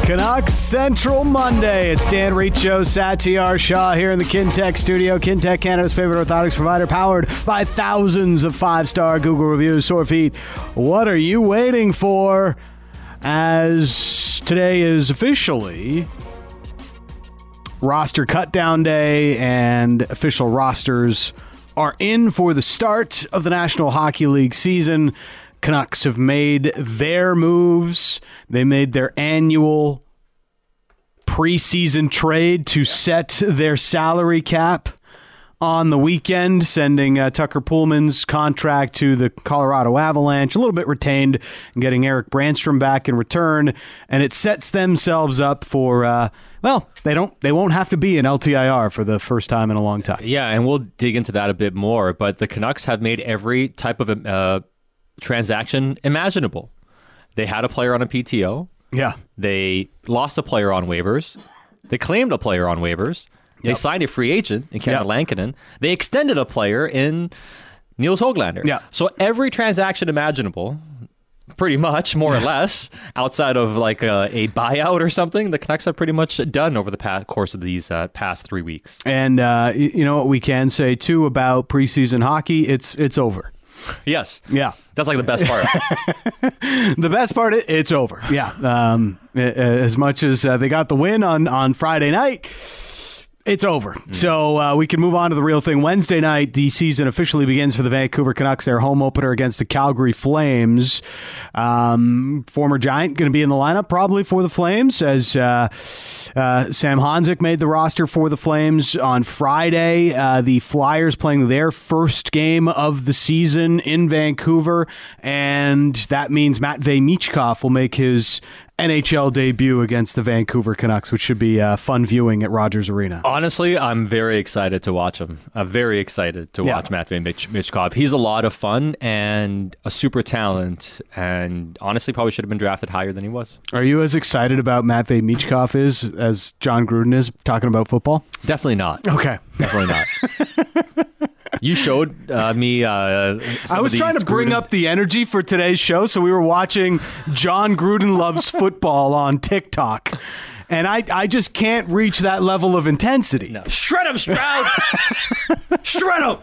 Canucks Central Monday. It's Dan Riccio, Satyar Shah here in the Kintech studio. Kintech, Canada's favorite orthotics provider, powered by thousands of five-star Google reviews. Sore feet, what are you waiting for? As today is officially roster cut-down day and official rosters are in for the start of the National Hockey League season. Canucks have made their moves. They made their annual preseason trade to set their salary cap on the weekend, sending Tucker Pullman's contract to the Colorado Avalanche, a little bit retained, and getting Eric Brandstrom back in return. And it sets themselves up for, they won't have to be in LTIR for the first time in a long time. Yeah, and we'll dig into that a bit more. But the Canucks have made every type of transaction imaginable. They had a player on a PTO. Yeah. They lost a player on waivers. They claimed a player on waivers. They signed a free agent in Kevin Lankinen. They extended a player in Niels Höglander. Yeah. So every transaction imaginable, pretty much, more or less, outside of like a buyout or something, the Canucks have pretty much done over the course of these past 3 weeks. And you know what we can say, too, about preseason hockey? It's over. Yes. Yeah. That's like the best part. The best part, it's over. Yeah. As much as they got the win on Friday night, it's over. So we can move on to the real thing. Wednesday night, the season officially begins for the Vancouver Canucks. Their home opener against the Calgary Flames. Former Giant going to be in the lineup probably for the Flames, as Sam Honzek made the roster for the Flames on Friday. The Flyers playing their first game of the season in Vancouver, and that means Matvei Michkov will make his NHL debut against the Vancouver Canucks, which should be fun viewing at Rogers Arena. Honestly, I'm very excited to watch him. I'm very excited to watch Matvei Michkov. He's a lot of fun and a super talent, and honestly probably should have been drafted higher than he was. Are you as excited about Matvei Michkov as John Gruden is talking about football? Definitely not. Okay. Definitely not. You showed me I was trying to bring up the energy for today's show, so we were watching John Gruden Loves Football on TikTok, and I just can't reach that level of intensity. No. Shred him, Stroud! Shred him!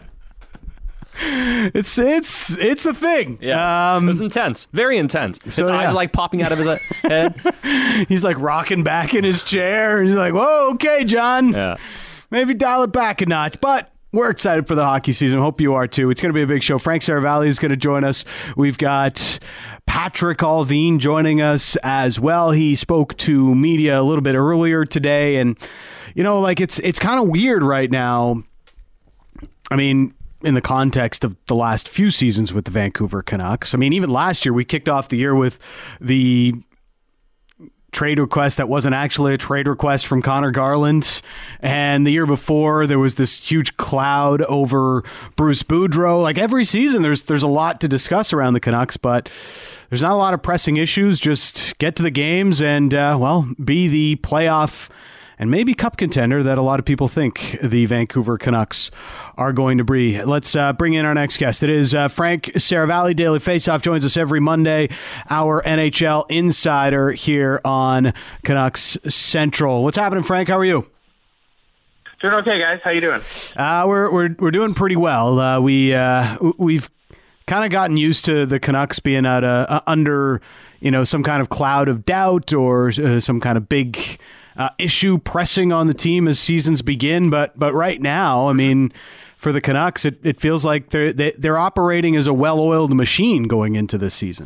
It's a thing. Yeah, it was intense. Very intense. His eyes are like popping out of his head. He's like rocking back in his chair, and he's like, whoa, okay, John. Yeah. Maybe dial it back a notch, but we're excited for the hockey season. Hope you are too. It's going to be a big show. Frank Saravalli is going to join us. We've got Patrick Allvin joining us as well. He spoke to media a little bit earlier today, and it's kind of weird right now. I mean, in the context of the last few seasons with the Vancouver Canucks. I mean, even last year we kicked off the year with the trade request that wasn't actually a trade request from Connor Garland. And the year before, there was this huge cloud over Bruce Boudreau. Like every season, there's a lot to discuss around the Canucks, but there's not a lot of pressing issues. Just get to the games and, be the playoff and maybe cup contender that a lot of people think the Vancouver Canucks are going to be. Let's bring in our next guest. It is Frank Saravalli. Daily Faceoff joins us every Monday, our NHL insider here on Canucks Central. What's happening, Frank? How are you? Doing okay, guys. How you doing? We're doing pretty well. We've kind of gotten used to the Canucks being under some kind of cloud of doubt or some kind of big issue pressing on the team as seasons begin, but right now, I mean, for the Canucks, it feels like they're operating as a well-oiled machine going into this season.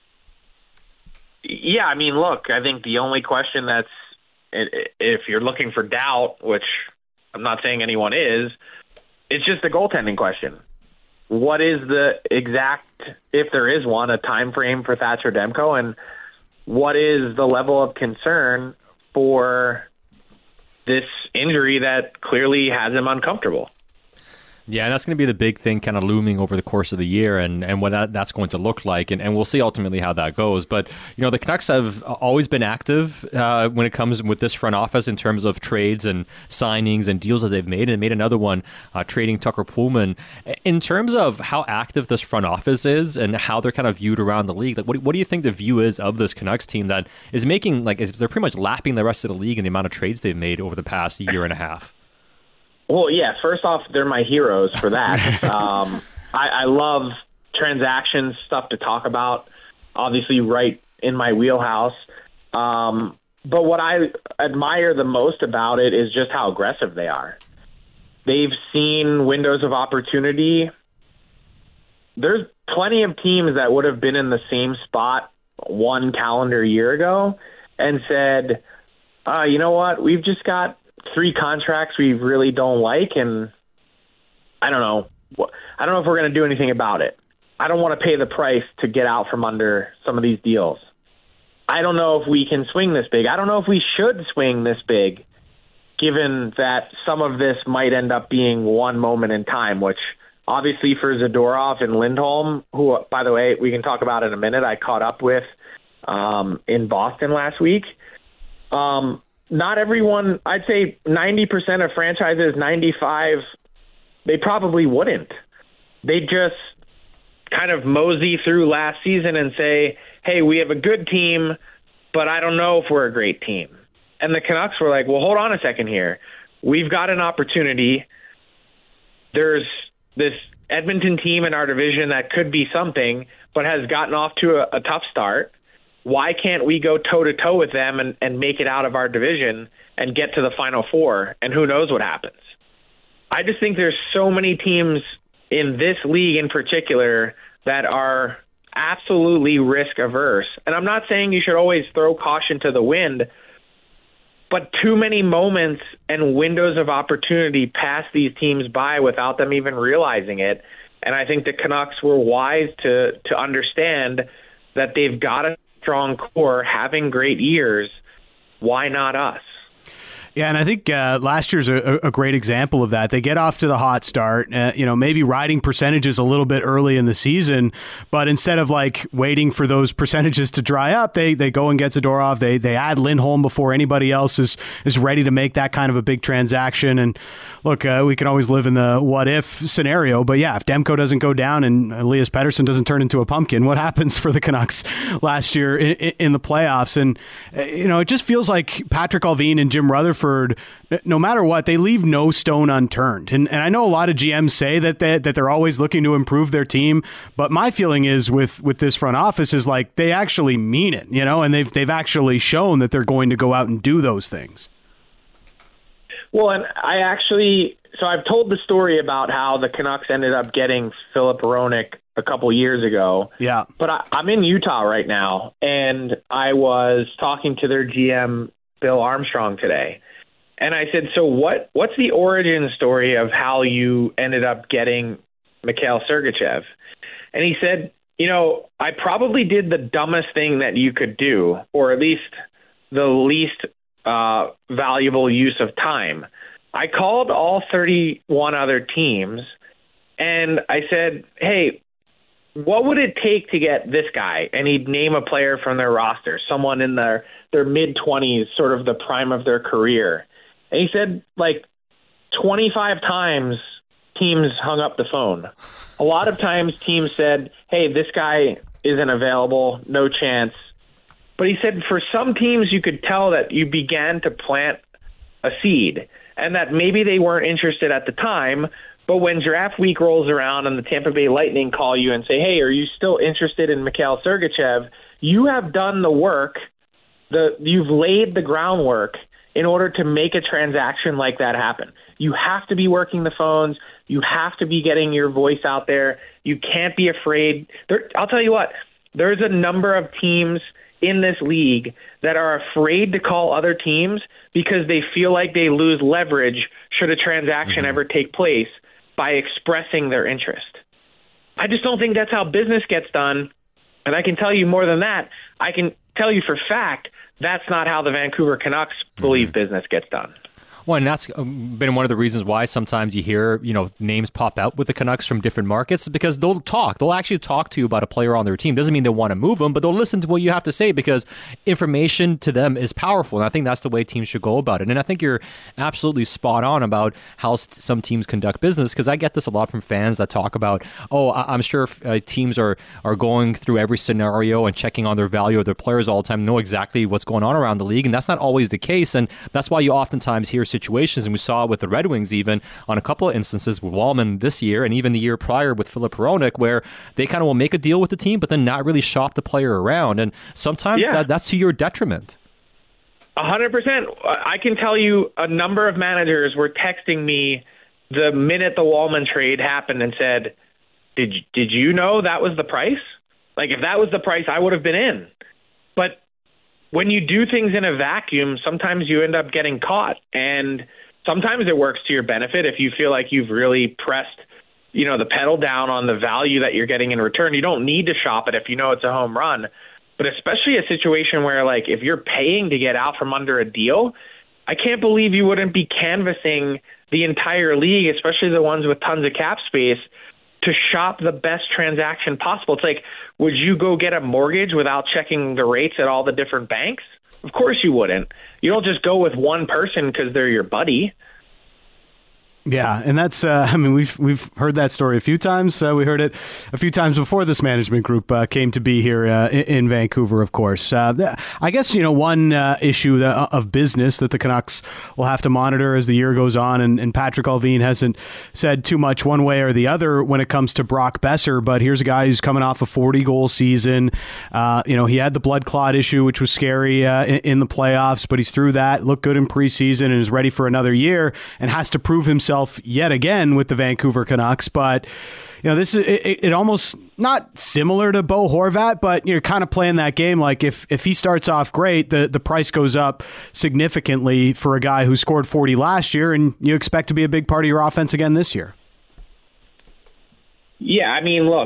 Yeah, I mean, look, I think the only question that's, if you're looking for doubt, which I'm not saying anyone is, it's just the goaltending question. What is the exact, if there is one, a time frame for Thatcher Demko, and what is the level of concern for this injury that clearly has him uncomfortable? Yeah, and that's going to be the big thing kind of looming over the course of the year and what that's going to look like. And we'll see ultimately how that goes. But, the Canucks have always been active when it comes with this front office in terms of trades and signings and deals that they've made. And made another one trading Tucker Poolman. In terms of how active this front office is and how they're kind of viewed around the league, like what do you think the view is of this Canucks team that is making, they're pretty much lapping the rest of the league in the amount of trades they've made over the past year and a half? Well, yeah, first off, they're my heroes for that. I love transactions, stuff to talk about, obviously right in my wheelhouse. But what I admire the most about it is just how aggressive they are. They've seen windows of opportunity. There's plenty of teams that would have been in the same spot 1 calendar year ago and said, you know what, we've just got 3 contracts we really don't like, and I don't know if we're going to do anything about it. I don't want to pay the price to get out from under some of these deals. I don't know if we can swing this big. I don't know if we should swing this big, given that some of this might end up being one moment in time, which obviously for Zadorov and Lindholm, who, by the way, we can talk about in a minute, I caught up with in Boston last week. Not everyone, I'd say 90% of franchises, 95, they probably wouldn't. They just kind of mosey through last season and say, hey, we have a good team, but I don't know if we're a great team. And the Canucks were like, well, hold on a second here. We've got an opportunity. There's this Edmonton team in our division that could be something, but has gotten off to a tough start. Why can't we go toe-to-toe with them and make it out of our division and get to the Final Four, and who knows what happens? I just think there's so many teams in this league in particular that are absolutely risk-averse. And I'm not saying you should always throw caution to the wind, but too many moments and windows of opportunity pass these teams by without them even realizing it. And I think the Canucks were wise to understand that they've got a strong core, having great years. Why not us? Yeah, and I think last year's a great example of that. They get off to the hot start, maybe riding percentages a little bit early in the season, but instead of waiting for those percentages to dry up, they go and get Zadorov. They add Lindholm before anybody else is ready to make that kind of a big transaction. And look, we can always live in the what if scenario, but yeah, if Demko doesn't go down and Elias Pettersson doesn't turn into a pumpkin, what happens for the Canucks last year in the playoffs? And it just feels like Patrick Allvin and Jim Rutherford, no matter what, they leave no stone unturned. And I know a lot of GMs say that they're always looking to improve their team, but my feeling is with this front office is they actually mean it, and they've actually shown that they're going to go out and do those things. Well, and I've told the story about how the Canucks ended up getting Philip Hronek a couple years ago. Yeah. But I'm in Utah right now, and I was talking to their GM, Bill Armstrong, today. And I said, so what's the origin story of how you ended up getting Mikhail Sergachev? And he said, I probably did the dumbest thing that you could do, or at least the least valuable use of time. I called all 31 other teams, and I said, hey, what would it take to get this guy? And he'd name a player from their roster, someone in their mid-20s, sort of the prime of their career. And he said, 25 times teams hung up the phone. A lot of times teams said, hey, this guy isn't available, no chance. But he said for some teams you could tell that you began to plant a seed and that maybe they weren't interested at the time, but when draft week rolls around and the Tampa Bay Lightning call you and say, hey, are you still interested in Mikhail Sergachev? You have done the work, you've laid the groundwork in order to make a transaction like that happen. You have to be working the phones. You have to be getting your voice out there. You can't be afraid. I'll tell you what, there's a number of teams in this league that are afraid to call other teams because they feel like they lose leverage should a transaction ever take place by expressing their interest. I just don't think that's how business gets done. And I can tell you more than that. I can tell you for fact that's not how the Vancouver Canucks believe business gets done. Well, and that's been one of the reasons why sometimes you hear, names pop out with the Canucks from different markets, because they'll talk. They'll actually talk to you about a player on their team. Doesn't mean they want to move them, but they'll listen to what you have to say because information to them is powerful. And I think that's the way teams should go about it. And I think you're absolutely spot on about how some teams conduct business, because I get this a lot from fans that talk about, I'm sure teams are going through every scenario and checking on their value of their players all the time, know exactly what's going on around the league. And that's not always the case. And that's why you oftentimes hear situations, and we saw it with the Red Wings even on a couple of instances with Wallman this year and even the year prior with Philip Hronek, where they kind of will make a deal with the team, but then not really shop the player around. And sometimes that's to your detriment. 100%. I can tell you a number of managers were texting me the minute the Wallman trade happened and said, did you know that was the price? Like, if that was the price, I would have been in. But when you do things in a vacuum, sometimes you end up getting caught. And sometimes it works to your benefit if you feel like you've really pressed, the pedal down on the value that you're getting in return. You don't need to shop it if you know it's a home run. But especially a situation where, like, if you're paying to get out from under a deal, I can't believe you wouldn't be canvassing the entire league, especially the ones with tons of cap space, to shop the best transaction possible. It's like, would you go get a mortgage without checking the rates at all the different banks? Of course you wouldn't. You don't just go with one person because they're your buddy. Yeah, and that's we've heard that story a few times. We heard it a few times before this management group came to be here in Vancouver, of course. I guess, one issue of business that the Canucks will have to monitor as the year goes on, and Patrick Allvin hasn't said too much one way or the other when it comes to Brock Boeser, but here's a guy who's coming off a 40-goal season. He had the blood clot issue, which was scary in the playoffs, but he's through that, looked good in preseason, and is ready for another year, and has to prove himself yet again with the Vancouver Canucks. But this is it almost not similar to Bo Horvat, but you're kind of playing that game like if he starts off great, the price goes up significantly for a guy who scored 40 last year, and you expect to be a big part of your offense again this year. Yeah, I mean, look,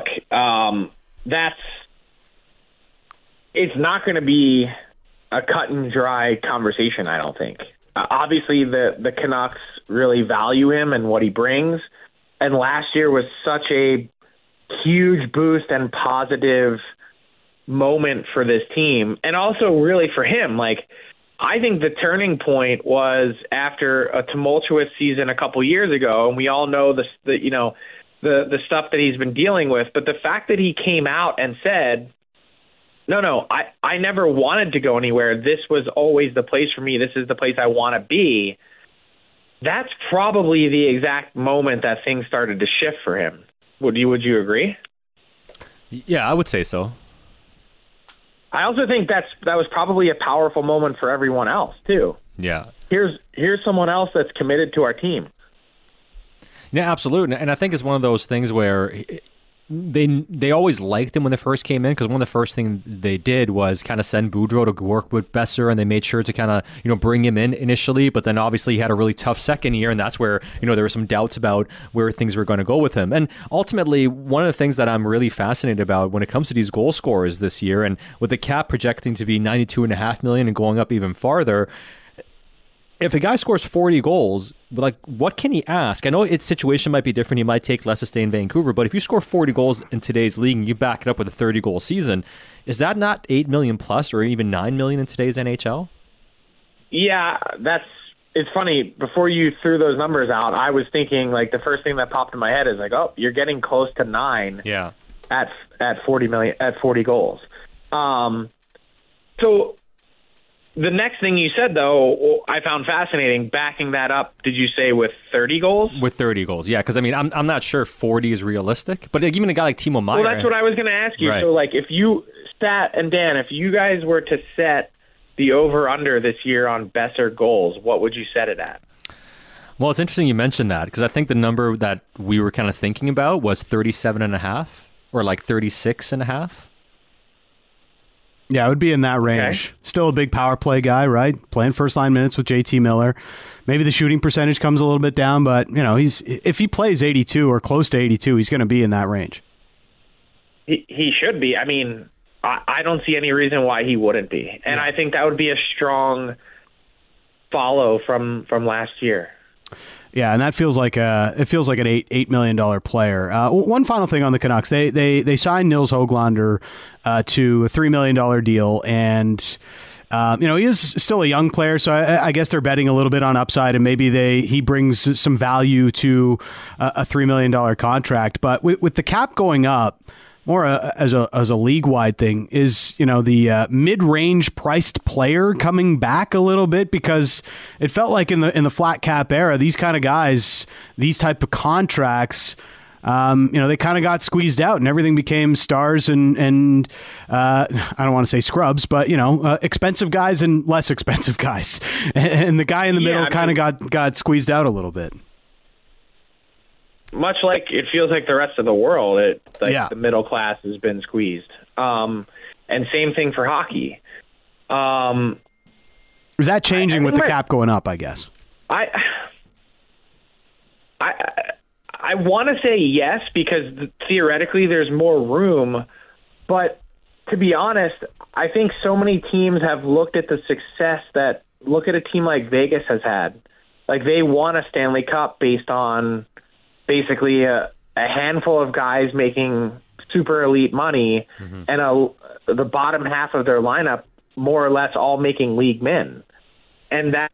it's not going to be a cut and dry conversation, I don't think. Obviously, the Canucks really value him and what he brings. And last year was such a huge boost and positive moment for this team. And also really for him. Like, I think the turning point was after a tumultuous season a couple years ago. And we all know the stuff that he's been dealing with. But the fact that he came out and said, No, I never wanted to go anywhere. This was always the place for me. This is the place I want to be. That's probably the exact moment that things started to shift for him. Would you agree? Yeah, I would say so. I also think that was probably a powerful moment for everyone else too. Yeah. Here's someone else that's committed to our team. Yeah, absolutely. And I think it's one of those things where they always liked him when they first came in, because one of the first things they did was kind of send Boudreau to work with Boeser, and they made sure to kind of bring him in initially. But then obviously he had a really tough second year, and that's where there were some doubts about where things were going to go with him. And ultimately, one of the things that I'm really fascinated about when it comes to these goal scorers this year, and with the cap projecting to be $92.5 million and going up even farther, if a guy scores 40 goals, like, what can he ask? I know its situation might be different. He might take less to stay in Vancouver, but if you score 40 goals in today's league and you back it up with a 30-goal season, is that not $8 million plus or even $9 million in today's NHL? Yeah, it's funny. Before you threw those numbers out, I was thinking, like, the first thing that popped in my head is like, oh, you're getting close to 9 at 40 million, at 40 goals. So the next thing you said, though, I found fascinating. Backing that up, did you say with 30 goals? With 30 goals, yeah. Because, I mean, I'm not sure 40 is realistic. But even a guy like Timo Meier... Well, that's what I was going to ask you. Right. So, like, if you and Dan, if you guys were to set the over-under this year on Boeser goals, what would you set it at? Well, it's interesting you mentioned that, because I think the number that we were kind of thinking about was 37.5 or like 36.5. Yeah, it would be in that range. Okay. Still a big power play guy, right? Playing first line minutes with JT Miller. Maybe the shooting percentage comes a little bit down, but if he plays 82 or close to 82, he's going to be in that range. He should be. I mean, I don't see any reason why he wouldn't be. And I think that would be a strong follow from last year. Yeah, and that feels like an $8 million player. One final thing on the Canucks, they signed Nils Höglander to a $3 million deal, and he is still a young player, so I guess they're betting a little bit on upside, and maybe he brings some value to a $3 million contract. But with the cap going up, more as a league-wide thing, is the mid-range priced player coming back a little bit, because it felt like in the flat cap era, these kind of guys, these type of contracts, they kind of got squeezed out, and everything became stars and I don't want to say scrubs, but expensive guys and less expensive guys, and the guy in the middle kind of got squeezed out a little bit. Much like it feels like the rest of the world, the middle class has been squeezed. And same thing for hockey. Is that changing with the cap going up, I guess? I want to say yes, because theoretically there's more room. But to be honest, I think so many teams have looked at the success that look at a team like Vegas has had. Like, they won a Stanley Cup based on basically a handful of guys making super elite money, and the bottom half of their lineup more or less all making league men. And that,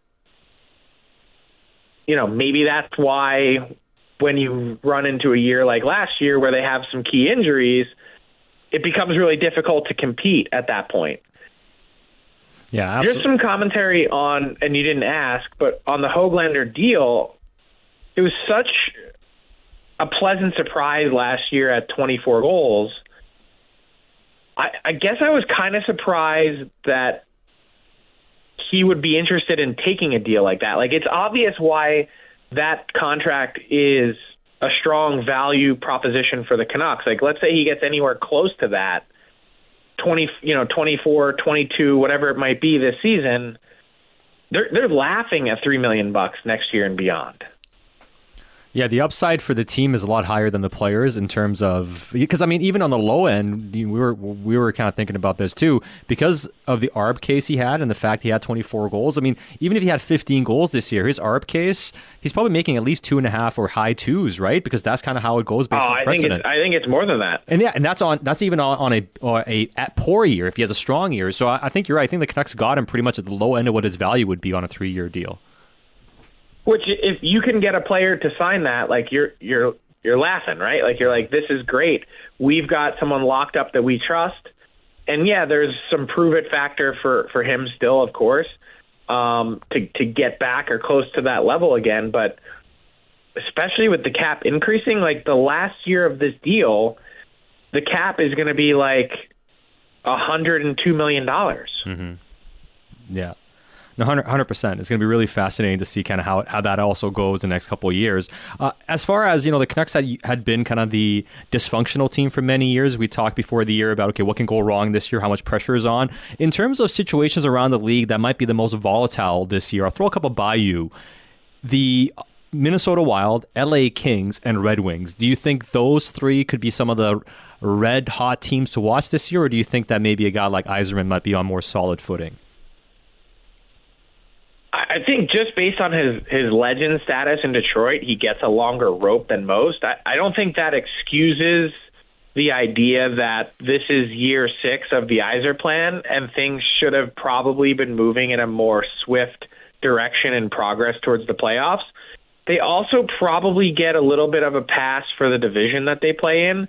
maybe that's why when you run into a year like last year where they have some key injuries, it becomes really difficult to compete at that point. Yeah, absolutely. Just some commentary on, and you didn't ask, but on the Höglander deal, it was such a pleasant surprise last year at 24 goals. I guess I was kind of surprised that he would be interested in taking a deal like that. Like, it's obvious why that contract is a strong value proposition for the Canucks. Like, let's say he gets anywhere close to that, 24, 22, whatever it might be this season, they're laughing at $3 million next year and beyond. Yeah, the upside for the team is a lot higher than the players in terms of, because even on the low end, we were kind of thinking about this too, because of the ARB case he had and the fact he had 24 goals. Even if he had 15 goals this year, his ARB case, he's probably making at least 2.5 or high twos, right? Because that's kind of how it goes based on precedent. I think it's more than that. And that's even on a poor year if he has a strong year. So I think you're right. I think the Canucks got him pretty much at the low end of what his value would be on a 3-year deal. Which, if you can get a player to sign that, like, you're laughing, right? Like, you're like, this is great. We've got someone locked up that we trust. And yeah, there's some prove it factor for him still, of course, to get back or close to that level again. But especially with the cap increasing, like, the last year of this deal, the cap is going to be like $102 million. Mm-hmm. Yeah. No, 100%. It's going to be really fascinating to see kind of how that also goes in the next couple of years. As far as, the Canucks had been kind of the dysfunctional team for many years. We talked before the year about, okay, what can go wrong this year, how much pressure is on. In terms of situations around the league that might be the most volatile this year, I'll throw a couple by you. The Minnesota Wild, LA Kings, and Red Wings. Do you think those three could be some of the red hot teams to watch this year, or do you think that maybe a guy like Yzerman might be on more solid footing? I think just based on his legend status in Detroit, he gets a longer rope than most. I don't think that excuses the idea that this is year 6 of the Yzer plan and things should have probably been moving in a more swift direction and progress towards the playoffs. They also probably get a little bit of a pass for the division that they play in.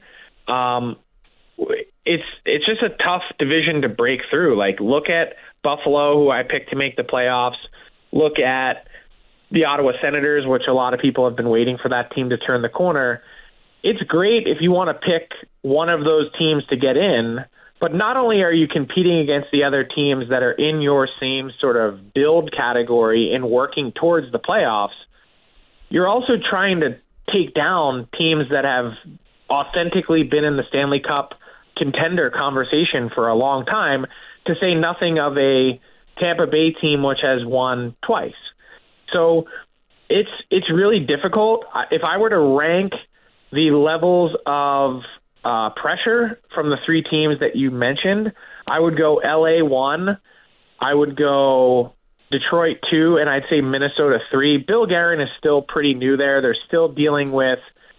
It's just a tough division to break through. Like, look at Buffalo, who I picked to make the playoffs. Look at the Ottawa Senators, which a lot of people have been waiting for that team to turn the corner. It's great if you want to pick one of those teams to get in, but not only are you competing against the other teams that are in your same sort of build category and working towards the playoffs, you're also trying to take down teams that have authentically been in the Stanley Cup contender conversation for a long time, to say nothing of a Tampa Bay team which has won twice. So it's really difficult. If I were to rank the levels of pressure from the three teams that you mentioned, I would go LA 1, I would go Detroit 2, and I'd say Minnesota 3. Bill Guerin is still pretty new there. They're still dealing with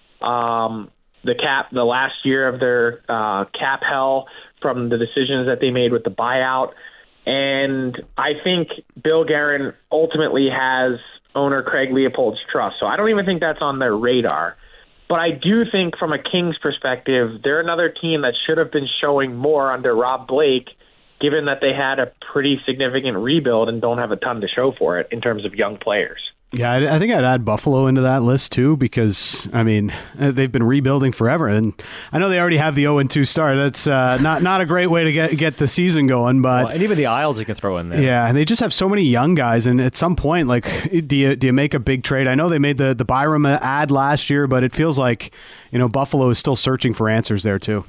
the last year of their cap hell from the decisions that they made with the buyout. And I think Bill Guerin ultimately has owner Craig Leopold's trust. So I don't even think that's on their radar. But I do think from a Kings perspective, they're another team that should have been showing more under Rob Blake, given that they had a pretty significant rebuild and don't have a ton to show for it in terms of young players. Yeah, I think I'd add Buffalo into that list too, because I mean they've been rebuilding forever, and I know they already have the 0-2 start. That's not a great way to get the season going, but and even the Isles you can throw in there. Yeah, and they just have so many young guys, and at some point, like, do you make a big trade? I know they made the Byram ad last year, but it feels like Buffalo is still searching for answers there too.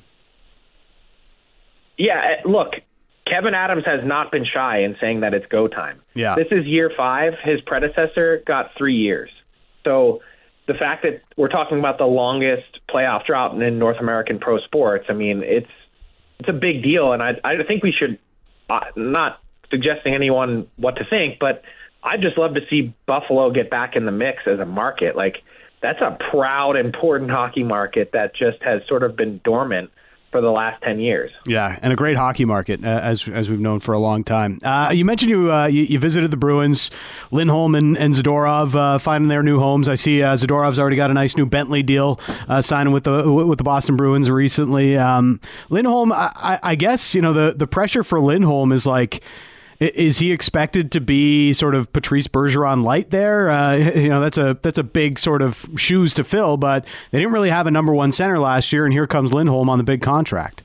Yeah, look. Kevin Adams has not been shy in saying that it's go time. Yeah. This is year 5. His predecessor got 3 years. So the fact that we're talking about the longest playoff drought in North American pro sports, I mean, it's a big deal. And I think we should, not suggesting anyone what to think, but I'd just love to see Buffalo get back in the mix as a market. Like, that's a proud, important hockey market that just has sort of been dormant for the last 10 years. Yeah, and a great hockey market, as we've known for a long time. You mentioned you visited the Bruins, Lindholm and Zadorov finding their new homes. I see Zadorov's already got a nice new Bentley deal signing with the Boston Bruins recently. Lindholm, I guess, the pressure for Lindholm is like, is he expected to be sort of Patrice Bergeron light there? That's a big sort of shoes to fill, but they didn't really have a number one center last year, and here comes Lindholm on the big contract.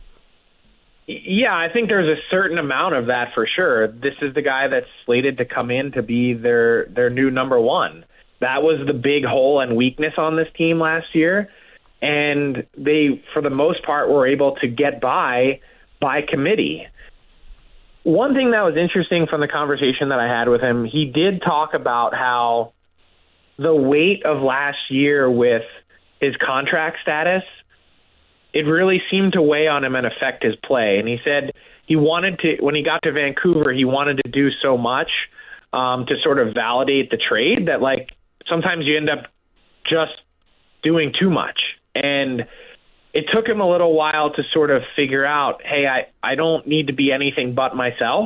Yeah, I think there's a certain amount of that for sure. This is the guy that's slated to come in to be their new number one. That was the big hole and weakness on this team last year, and they, for the most part, were able to get by committee. One thing that was interesting from the conversation that I had with him, he did talk about how the weight of last year with his contract status, it really seemed to weigh on him and affect his play. And he said he wanted to, when he got to Vancouver, he wanted to do so much to sort of validate the trade that, like, sometimes you end up just doing too much. And it took him a little while to sort of figure out, hey, I don't need to be anything but myself.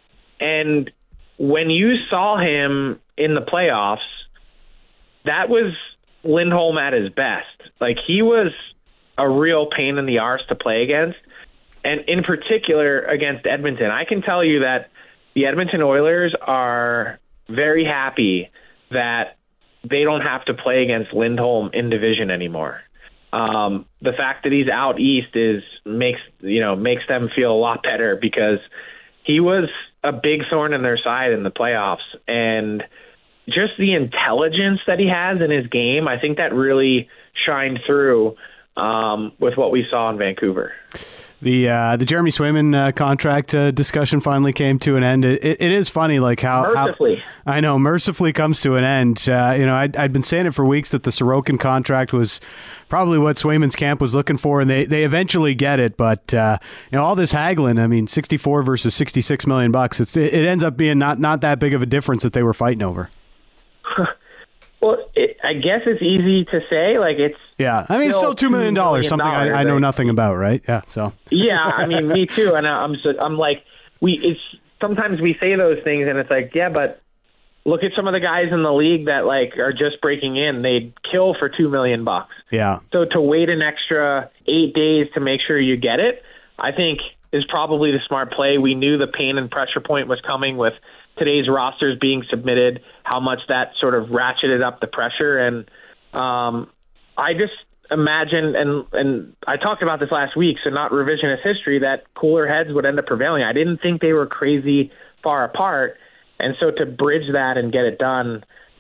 And when you saw him in the playoffs, that was Lindholm at his best. Like, he was a real pain in the arse to play against, and in particular against Edmonton. I can tell you that the Edmonton Oilers are very happy that they don't have to play against Lindholm in division anymore. The fact that he's out east makes them feel a lot better, because he was a big thorn in their side in the playoffs, and just the intelligence that he has in his game, I think that really shined through with what we saw in Vancouver. The Jeremy Swayman contract discussion finally came to an end. It is funny, like mercifully. I know, mercifully comes to an end. I'd been saying it for weeks that the Sorokin contract was probably what Swayman's camp was looking for, and they eventually get it. But all this haggling, I mean, 64 versus $66 million bucks. It ends up being not that big of a difference that they were fighting over. Well, I guess it's easy to say, like, it's I mean, it's still $2 million, something I know nothing about, right? Yeah, so yeah, I mean, me too, and I'm like, sometimes we say those things, and it's like, yeah, but look at some of the guys in the league that, like, are just breaking in. They'd kill for $2 million bucks. Yeah. So to wait an extra 8 days to make sure you get it, I think is probably the smart play. We knew the pain and pressure point was coming with today's rosters being submitted, how much that sort of ratcheted up the pressure. And I just imagine, and I talked about this last week, so not revisionist history, that cooler heads would end up prevailing. I didn't think they were crazy far apart. And so to bridge that and get it done,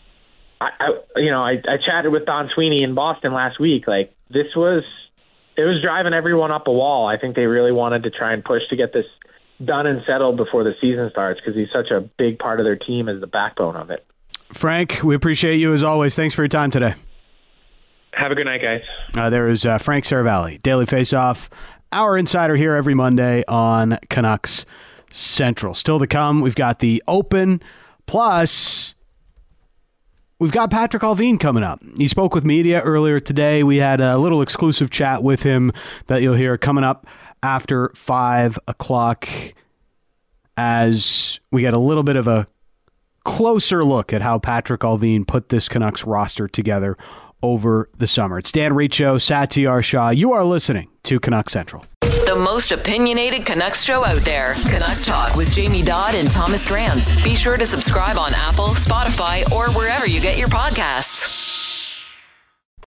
I chatted with Don Sweeney in Boston last week. Like, it was driving everyone up a wall. I think they really wanted to try and push to get this done and settled before the season starts, because he's such a big part of their team as the backbone of it. Frank, we appreciate you as always. Thanks for your time today. Have a good night, guys. There is Frank Saravalli, Daily Faceoff, our insider here every Monday on Canucks Central. Still to come, we've got the Open Plus, we've got Patrik Allvin coming up. He spoke with media earlier today. We had a little exclusive chat with him that you'll hear coming up after 5 o'clock as we get a little bit of a closer look at how Patrik Allvin put this Canucks roster together over the summer. It's Dan Riccio, Satyar Shah. You are listening to Canucks Central. The most opinionated Canucks show out there. Canucks Talk with Jamie Dodd and Thomas Drance. Be sure to subscribe on Apple, Spotify, or wherever you get your podcasts.